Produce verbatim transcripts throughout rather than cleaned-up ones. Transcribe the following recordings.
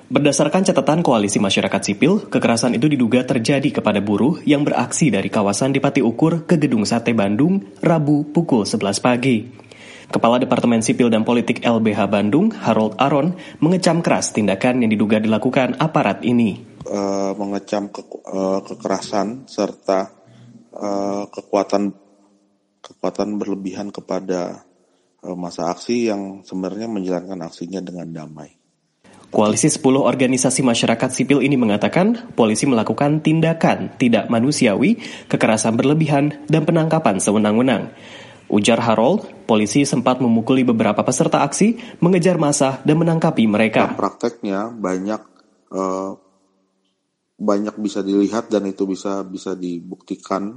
Berdasarkan catatan Koalisi Masyarakat Sipil, kekerasan itu diduga terjadi kepada buruh yang beraksi dari kawasan Dipati Ukur ke Gedung Sate Bandung, Rabu pukul sebelas pagi. Kepala Departemen Sipil dan Politik L B H Bandung, Harold Aron, mengecam keras tindakan yang diduga dilakukan aparat ini. Uh, mengecam ke, uh, kekerasan serta uh, kekuatan kekuatan berlebihan kepada uh, massa aksi yang sebenarnya menjalankan aksinya dengan damai. Koalisi sepuluh organisasi masyarakat sipil ini mengatakan polisi melakukan tindakan tidak manusiawi, kekerasan berlebihan, dan penangkapan sewenang-wenang. Ujar Harold, polisi sempat memukuli beberapa peserta aksi, mengejar massa dan menangkapi mereka. Nah, prakteknya banyak uh, banyak bisa dilihat dan itu bisa bisa dibuktikan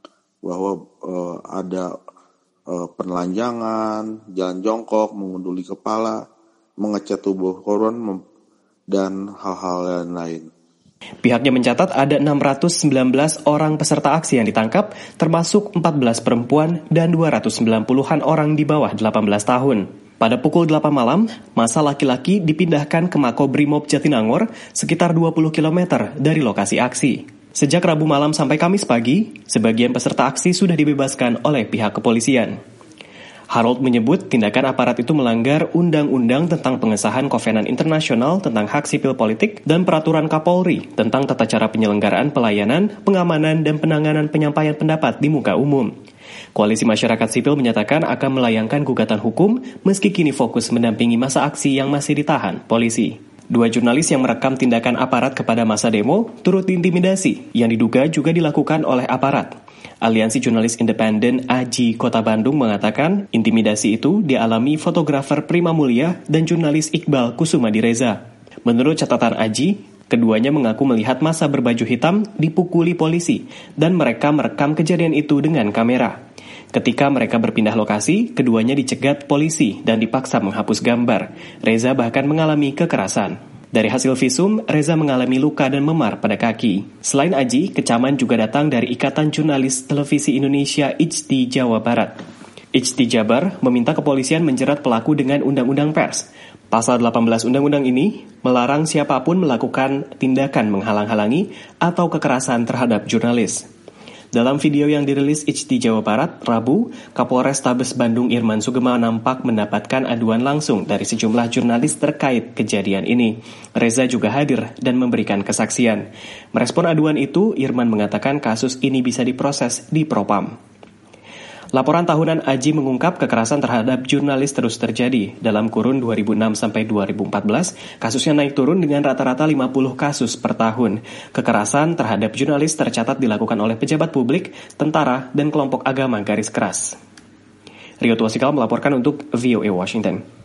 bahwa uh, ada uh, penelanjangan, jalan jongkok, mengunduli kepala, mengecat tubuh korban, mem- dan hal-hal lain-lain. Pihaknya mencatat ada enam ratus sembilan belas orang peserta aksi yang ditangkap, termasuk empat belas perempuan dan dua ratus sembilan puluhan orang di bawah delapan belas tahun. Pada pukul delapan malam, massa laki-laki dipindahkan ke Makobrimob Jatinangor sekitar dua puluh kilometer dari lokasi aksi. Sejak Rabu malam sampai Kamis pagi, sebagian peserta aksi sudah dibebaskan oleh pihak kepolisian. Harold menyebut tindakan aparat itu melanggar Undang-Undang tentang pengesahan Kovenan Internasional tentang Hak Sipil Politik dan Peraturan Kapolri tentang tata cara penyelenggaraan pelayanan, pengamanan, dan penanganan penyampaian pendapat di muka umum. Koalisi Masyarakat Sipil menyatakan akan melayangkan gugatan hukum meski kini fokus mendampingi massa aksi yang masih ditahan polisi. Dua jurnalis yang merekam tindakan aparat kepada massa demo turut diintimidasi yang diduga juga dilakukan oleh aparat. Aliansi Jurnalis Independen A J I Kota Bandung mengatakan intimidasi itu dialami fotografer Prima Mulia dan jurnalis Iqbal Kusumadireza. Menurut catatan A J I, keduanya mengaku melihat massa berbaju hitam dipukuli polisi dan mereka merekam kejadian itu dengan kamera. Ketika mereka berpindah lokasi, keduanya dicegat polisi dan dipaksa menghapus gambar. Reza bahkan mengalami kekerasan. Dari hasil visum, Reza mengalami luka dan memar pada kaki. Selain A J I, kecaman juga datang dari Ikatan Jurnalis Televisi Indonesia I J T I Jawa Barat. I J T I Jabar meminta kepolisian menjerat pelaku dengan Undang-Undang Pers. Pasal delapan belas Undang-Undang ini melarang siapapun melakukan tindakan menghalang-halangi atau kekerasan terhadap jurnalis. Dalam video yang dirilis I J T I Jawa Barat, Rabu, Kapolres Tabes Bandung Irman Sugema nampak mendapatkan aduan langsung dari sejumlah jurnalis terkait kejadian ini. Reza juga hadir dan memberikan kesaksian. Merespon aduan itu, Irman mengatakan kasus ini bisa diproses di Propam. Laporan tahunan A J I mengungkap kekerasan terhadap jurnalis terus terjadi. Dalam kurun dua ribu enam sampai dua ribu empat belas, kasusnya naik turun dengan rata-rata lima puluh kasus per tahun. Kekerasan terhadap jurnalis tercatat dilakukan oleh pejabat publik, tentara, dan kelompok agama garis keras. Rio Tuasikal melaporkan untuk V O A Washington.